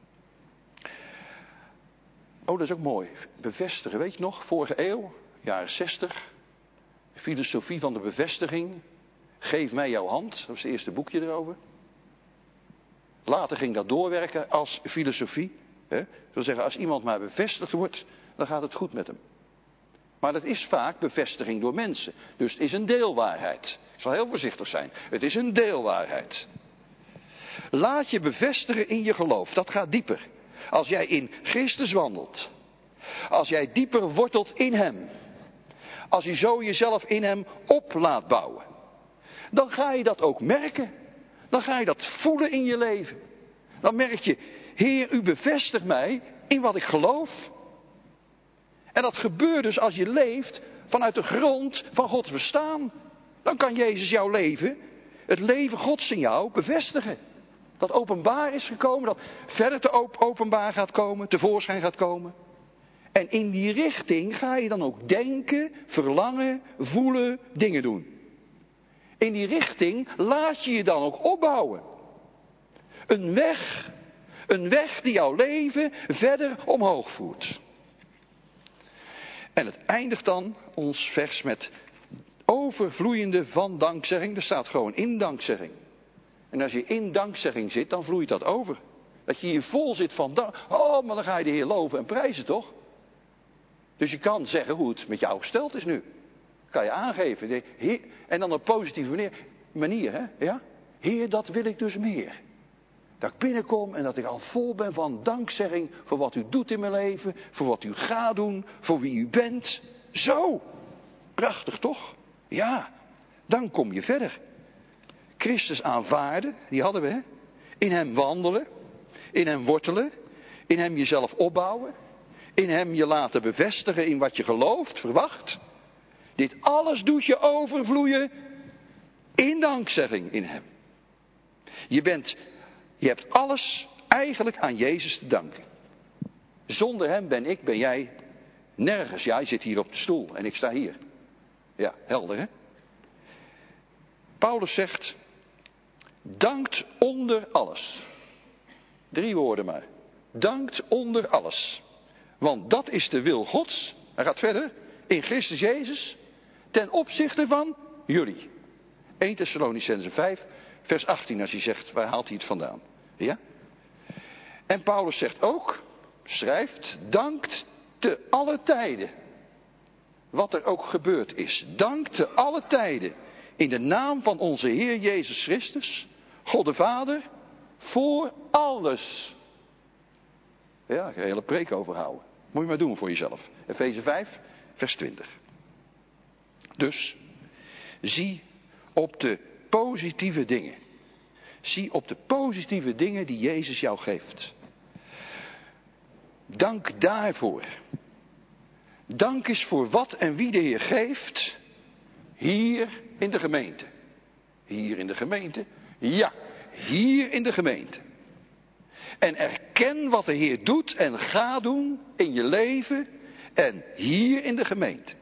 Oh, dat is ook mooi. Bevestigen, weet je nog? Vorige eeuw, jaren 60. Filosofie van de bevestiging. Geef mij jouw hand. Dat was het eerste boekje erover. Later ging dat doorwerken als filosofie. Dat wil zeggen, als iemand maar bevestigd wordt, dan gaat het goed met hem. Maar dat is vaak bevestiging door mensen. Dus het is een deelwaarheid. Ik zal heel voorzichtig zijn. Het is een deelwaarheid. Laat je bevestigen in je geloof. Dat gaat dieper. Als jij in Christus wandelt. Als jij dieper wortelt in hem. Als je zo jezelf in hem op laat bouwen. Dan ga je dat ook merken. Dan ga je dat voelen in je leven. Dan merk je, Heer, u bevestigt mij in wat ik geloof. En dat gebeurt dus als je leeft vanuit de grond van Gods bestaan. Dan kan Jezus jouw leven, het leven Gods in jou, bevestigen. Dat openbaar is gekomen, dat verder te openbaar gaat komen, tevoorschijn gaat komen. En in die richting ga je dan ook denken, verlangen, voelen, dingen doen. In die richting laat je je dan ook opbouwen. Een weg die jouw leven verder omhoog voert. En het eindigt dan ons vers met overvloeiende van dankzegging. Er staat gewoon in dankzegging. En als je in dankzegging zit, dan vloeit dat over. Dat je hier vol zit van dank. Oh, maar dan ga je de Heer loven en prijzen, toch? Dus je kan zeggen hoe het met jou gesteld is nu. Kan je aangeven. En dan op positieve manier, hè? Ja? Heer, dat wil ik dus meer. Dat ik binnenkom en dat ik al vol ben van dankzegging voor wat u doet in mijn leven. Voor wat u gaat doen. Voor wie u bent. Zo. Prachtig toch? Ja. Dan kom je verder. Christus aanvaarden. Die hadden we, hè? In hem wandelen. In hem wortelen. In hem jezelf opbouwen. In hem je laten bevestigen in wat je gelooft, verwacht. Dit alles doet je overvloeien in dankzegging in hem. Je hebt alles eigenlijk aan Jezus te danken. Zonder hem ben jij nergens. Ja, je zit hier op de stoel en ik sta hier. Ja, helder hè? Paulus zegt, dankt onder alles. 3 woorden maar. Dankt onder alles. Want dat is de wil Gods. Hij gaat verder. In Christus Jezus. Ten opzichte van jullie. 1 Thessalonicenzen 5 vers 18 als hij zegt, waar haalt hij het vandaan? Ja? En Paulus zegt ook, schrijft, dankt te alle tijden. Wat er ook gebeurd is. Dankt te alle tijden. In de naam van onze Heer Jezus Christus. God de Vader. Voor alles. Ja, ik ga er een hele preek over houden. Moet je maar doen voor jezelf. Efeze 5, vers 20. Dus, zie op de positieve dingen. Zie op de positieve dingen die Jezus jou geeft. Dank daarvoor. Dank is voor wat en wie de Heer geeft. Hier in de gemeente. Hier in de gemeente? Ja, hier in de gemeente. En erken wat de Heer doet en gaat doen in je leven en hier in de gemeente.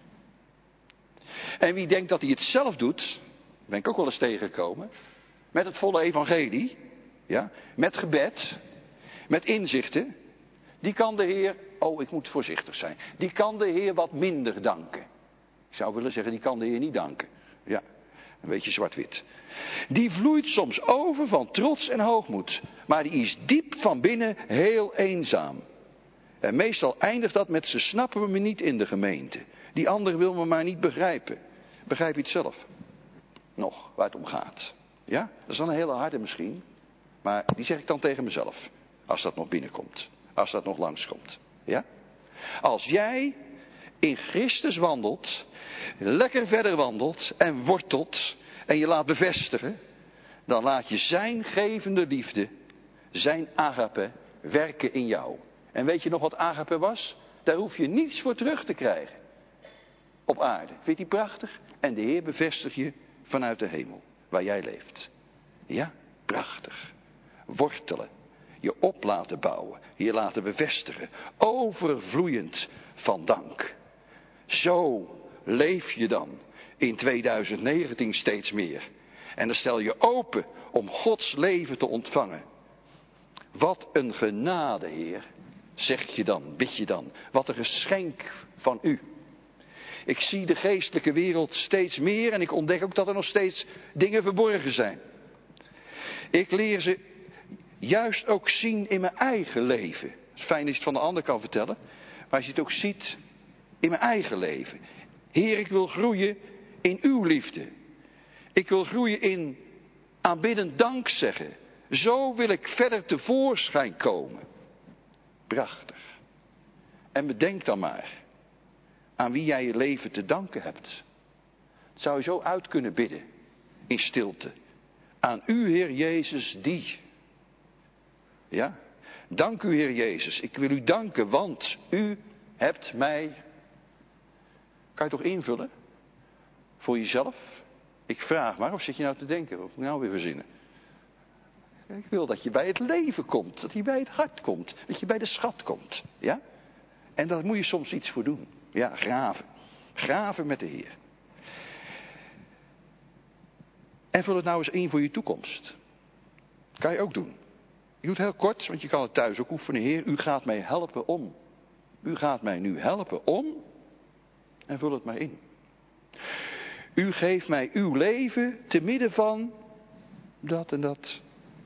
En wie denkt dat hij het zelf doet, ben ik ook wel eens tegengekomen, met het volle evangelie, ja, met gebed, met inzichten, die kan de Heer, ik moet voorzichtig zijn, die kan de Heer wat minder danken. Ik zou willen zeggen, die kan de Heer niet danken. Ja, een beetje zwart-wit. Die vloeit soms over van trots en hoogmoed, maar die is diep van binnen heel eenzaam. En meestal eindigt dat met, ze snappen me niet in de gemeente. Die ander wil me maar niet begrijpen. Begrijp je het zelf? Nog, waar het om gaat. Ja, dat is dan een hele harde misschien. Maar die zeg ik dan tegen mezelf. Als dat nog binnenkomt. Als dat nog langskomt. Ja? Als jij in Christus wandelt. Lekker verder wandelt. En wortelt. En je laat bevestigen. Dan laat je zijn gevende liefde. Zijn agape werken in jou. En weet je nog wat agape was? Daar hoef je niets voor terug te krijgen. Op aarde. Vind je die prachtig? En de Heer bevestigt je vanuit de hemel. Waar jij leeft. Ja, prachtig. Wortelen. Je op laten bouwen. Je laten bevestigen. Overvloeiend van dank. Zo leef je dan in 2019 steeds meer. En dan stel je open om Gods leven te ontvangen. Wat een genade, Heer. Zeg je dan, bid je dan. Wat een geschenk van u. Ik zie de geestelijke wereld steeds meer en ik ontdek ook dat er nog steeds dingen verborgen zijn. Ik leer ze juist ook zien in mijn eigen leven. Het is fijn als je het van de ander kan vertellen. Maar als je het ook ziet in mijn eigen leven. Heer, ik wil groeien in uw liefde. Ik wil groeien in aanbiddend dank zeggen. Zo wil ik verder tevoorschijn komen. Prachtig. En bedenk dan maar aan wie jij je leven te danken hebt. Het zou je zo uit kunnen bidden in stilte. Aan u, Heer Jezus, die. Ja? Dank u, Heer Jezus. Ik wil u danken, want u hebt mij. Kan je toch invullen? Voor jezelf? Ik vraag maar, of zit je nou te denken? Wat moet ik nou weer verzinnen? Ik wil dat je bij het leven komt. Dat je bij het hart komt. Dat je bij de schat komt. Ja? En daar moet je soms iets voor doen. Ja, graven. Graven met de Heer. En vul het nou eens in voor je toekomst. Kan je ook doen. Je doet heel kort, want je kan het thuis ook oefenen. Heer, u gaat mij helpen om. U gaat mij nu helpen om. En vul het maar in. U geeft mij uw leven te midden van dat en dat.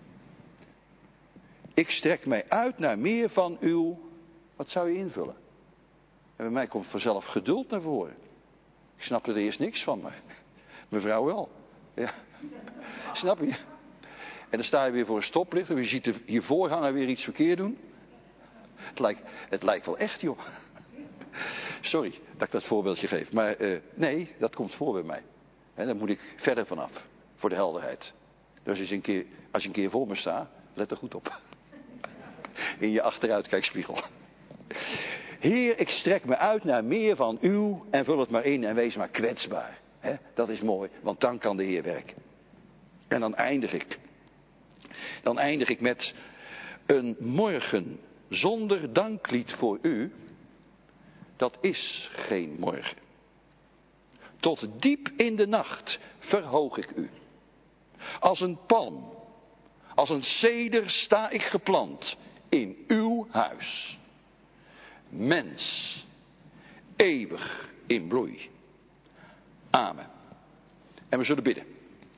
Ik strek mij uit naar meer van uw. Wat zou je invullen? En bij mij komt vanzelf geduld naar voren. Ik snapte er eerst niks van, maar mevrouw wel. Ja. Snap je? En dan sta je weer voor een stoplicht en je ziet je voorganger weer iets verkeerd doen. Het lijkt wel echt, joh. Sorry dat ik dat voorbeeldje geef. Maar nee, dat komt voor bij mij. En daar moet ik verder vanaf. Voor de helderheid. Dus als je een keer voor me staat, let er goed op. In je achteruitkijkspiegel. Heer, ik strek me uit naar meer van uw en vul het maar in en wees maar kwetsbaar. He, dat is mooi, want dan kan de Heer werken. En dan eindig ik. Dan eindig ik met een morgen zonder danklied voor u. Dat is geen morgen. Tot diep in de nacht verhoog ik u. Als een palm, als een ceder sta ik geplant in uw huis. Mens, eeuwig in bloei. Amen. En we zullen bidden.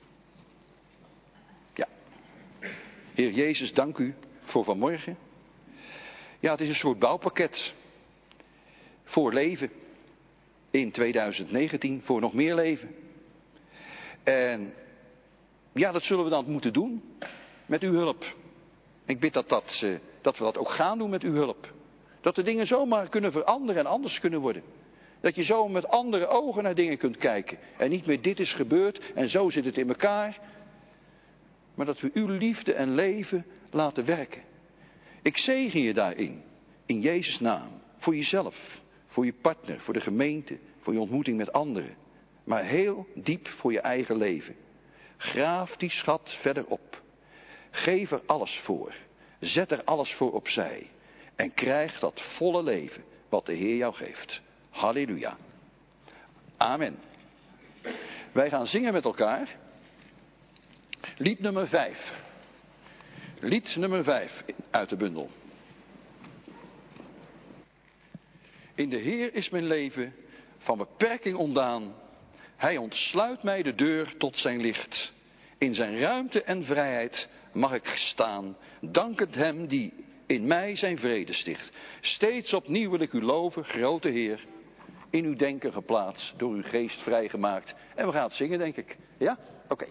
Ja. Heer Jezus, dank u voor vanmorgen. Ja, het is een soort bouwpakket. Voor leven. In 2019. Voor nog meer leven. En ja, dat zullen we dan moeten doen. Met uw hulp. Ik bid dat we dat ook gaan doen met uw hulp. Dat de dingen zomaar kunnen veranderen en anders kunnen worden. Dat je zo met andere ogen naar dingen kunt kijken. En niet meer dit is gebeurd en zo zit het in elkaar. Maar dat we uw liefde en leven laten werken. Ik zegen je daarin. In Jezus' naam. Voor jezelf. Voor je partner. Voor de gemeente. Voor je ontmoeting met anderen. Maar heel diep voor je eigen leven. Graaf die schat verder op. Geef er alles voor. Zet er alles voor opzij. En krijg dat volle leven wat de Heer jou geeft. Halleluja. Amen. Wij gaan zingen met elkaar. Lied nummer 5. Lied nummer 5 uit de bundel. In de Heer is mijn leven van beperking ontdaan. Hij ontsluit mij de deur tot zijn licht. In zijn ruimte en vrijheid mag ik staan, dankend hem die in mij zijn vrede sticht. Steeds opnieuw wil ik u loven, grote Heer. In uw denken geplaatst, door uw geest vrijgemaakt. En we gaan het zingen, denk ik. Ja? Oké.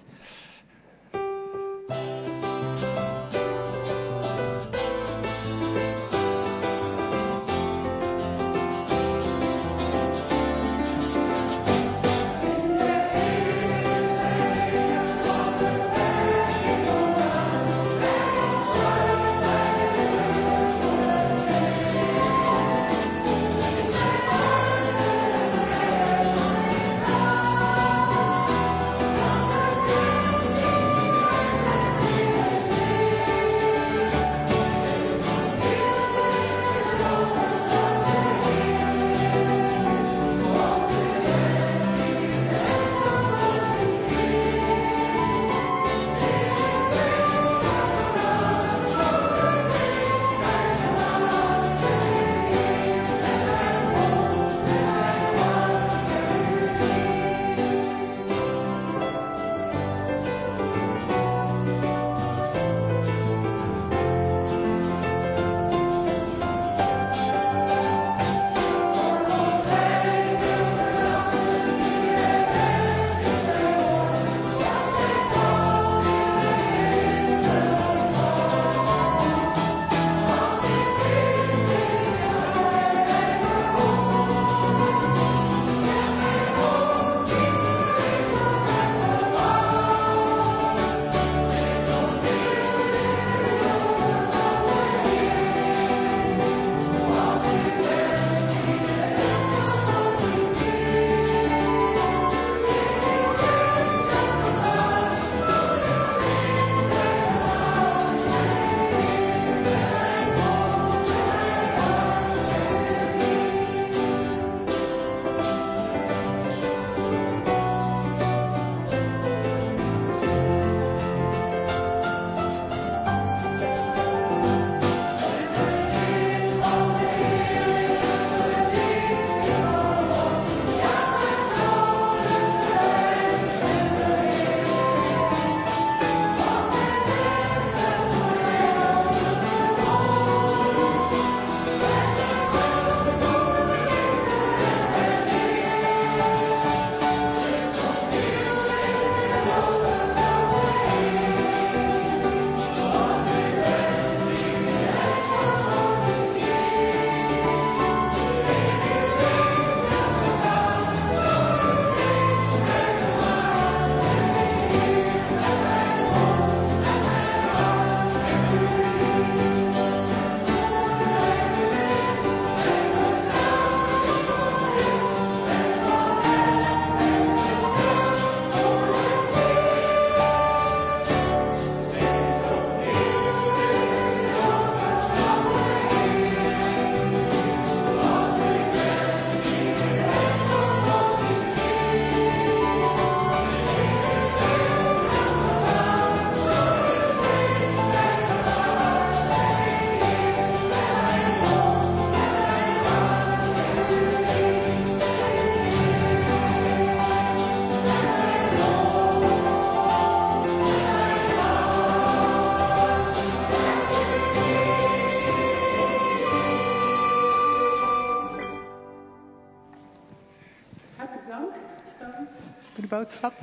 boodschap.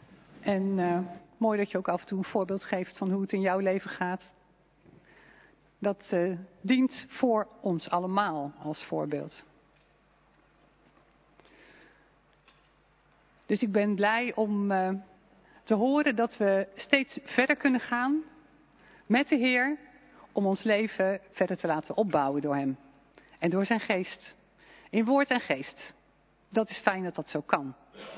En mooi dat je ook af en toe een voorbeeld geeft van hoe het in jouw leven gaat. Dat dient voor ons allemaal als voorbeeld. Dus ik ben blij om te horen dat we steeds verder kunnen gaan met de Heer, om ons leven verder te laten opbouwen door Hem. En door zijn geest. In woord en geest. Dat is fijn dat dat zo kan.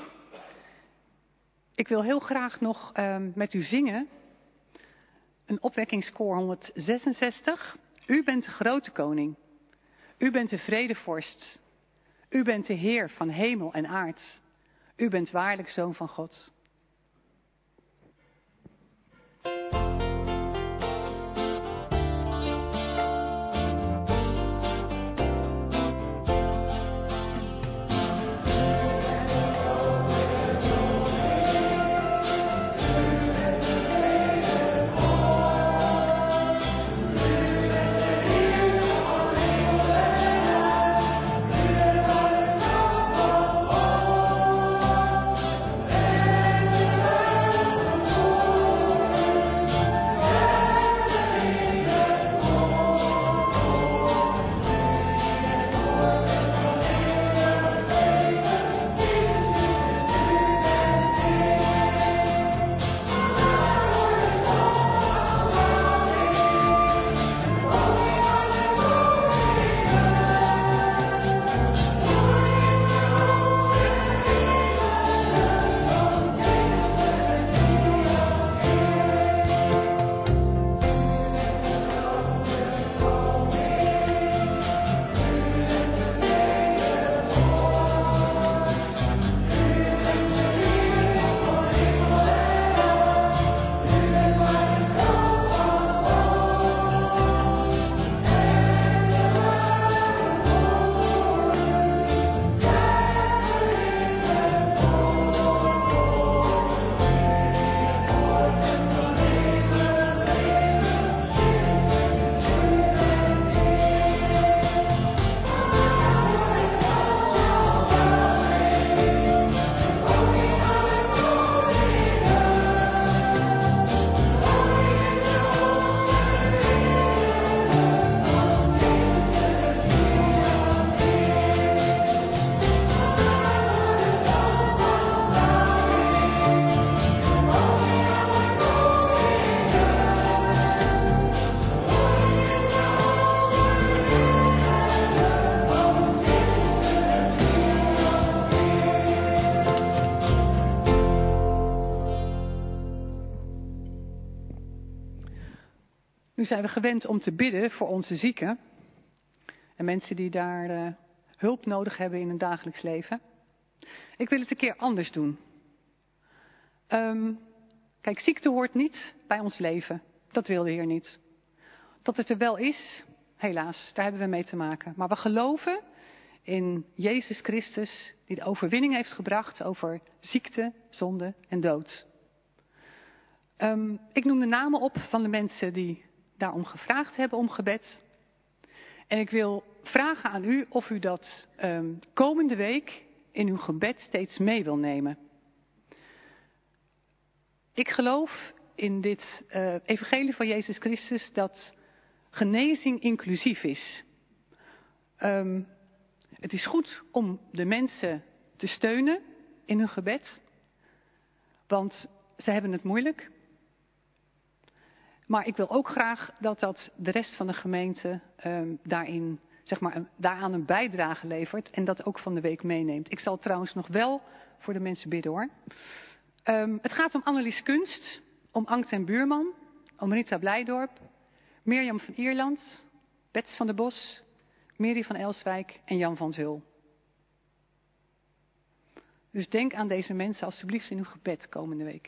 Ik wil heel graag nog met u zingen. Een opwekkingskoor 166. U bent de grote koning. U bent de vredevorst. U bent de Heer van hemel en aard. U bent waarlijk Zoon van God. Nu zijn we gewend om te bidden voor onze zieken. En mensen die daar hulp nodig hebben in hun dagelijks leven. Ik wil het een keer anders doen. Kijk, ziekte hoort niet bij ons leven. Dat wil de Heer niet. Dat het er wel is, helaas, daar hebben we mee te maken. Maar we geloven in Jezus Christus die de overwinning heeft gebracht over ziekte, zonde en dood. Ik noem de namen op van de mensen die daarom gevraagd hebben om gebed. En ik wil vragen aan u of u dat komende week in uw gebed steeds mee wil nemen. Ik geloof in dit evangelie van Jezus Christus dat genezing inclusief is. Het is goed om de mensen te steunen in hun gebed, want ze hebben het moeilijk. Maar ik wil ook graag dat de rest van de gemeente daarin, daaraan een bijdrage levert en dat ook van de week meeneemt. Ik zal trouwens nog wel voor de mensen bidden hoor. Het gaat om Annelies Kunst, om Ank ten Buurman, om Rita Blijdorp, Mirjam van Ierland, Bets van der Bos, Mary van Elswijk en Jan van Zul. Dus denk aan deze mensen alstublieft in uw gebed komende week.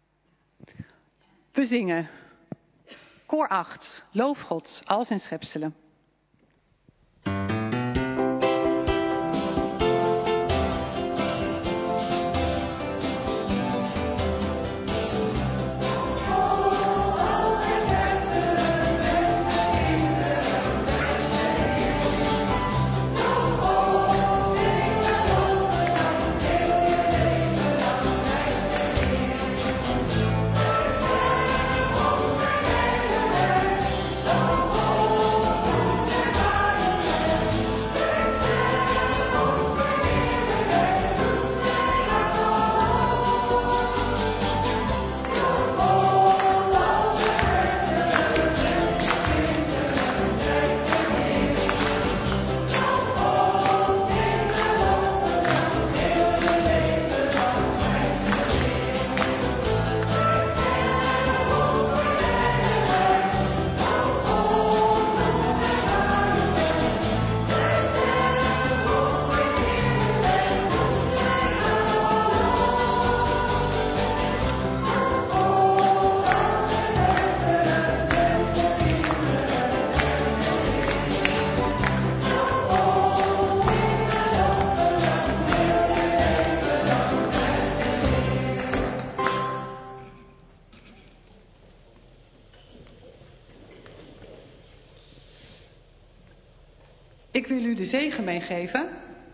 We zingen koor 8, loof God, al zijn schepselen. Oh Ik wil u de zegen meegeven.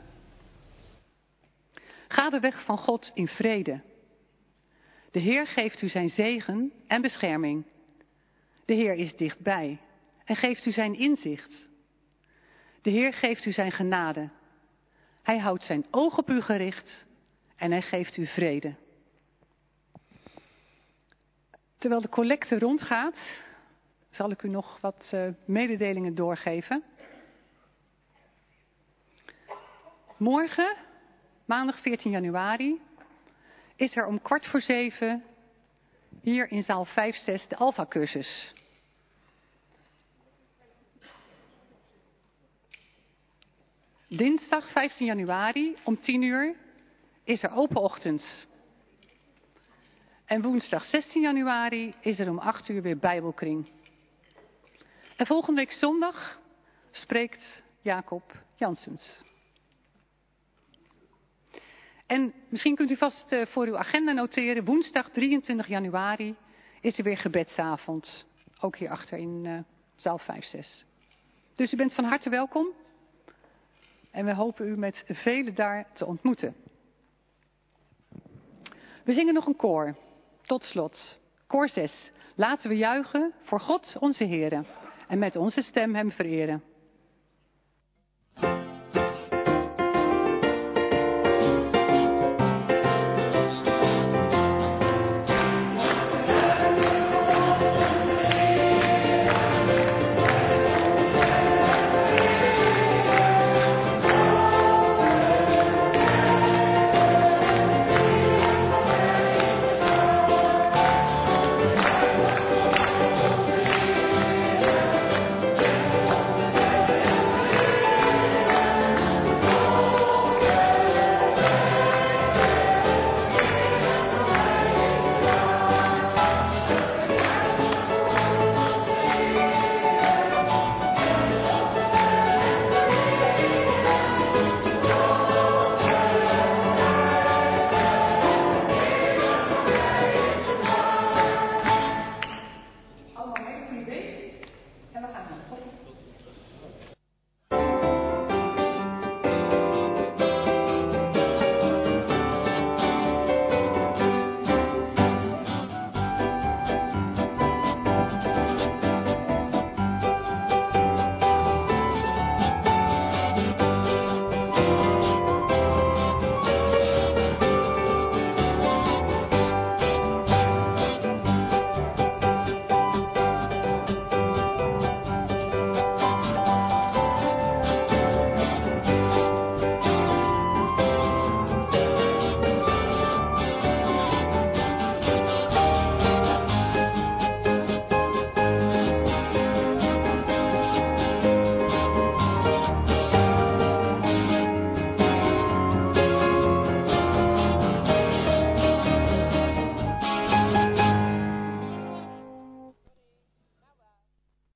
Ga de weg van God in vrede. De Heer geeft u zijn zegen en bescherming. De Heer is dichtbij en geeft u zijn inzicht. De Heer geeft u zijn genade. Hij houdt zijn oog op u gericht en hij geeft u vrede. Terwijl de collecte rondgaat, zal ik u nog wat mededelingen doorgeven. Morgen, maandag 14 januari, is er om 6:15 hier in zaal 5-6 de Alpha-cursus. Dinsdag 15 januari om 10:00 is er open ochtend. En woensdag 16 januari is er om 8:00 weer Bijbelkring. En volgende week zondag spreekt Jacob Janssens. En misschien kunt u vast voor uw agenda noteren, woensdag 23 januari is er weer gebedsavond. Ook hierachter in zaal 5-6. Dus u bent van harte welkom. En we hopen u met velen daar te ontmoeten. We zingen nog een koor. Tot slot. Koor 6. Laten we juichen voor God onze Heere. En met onze stem hem vereren.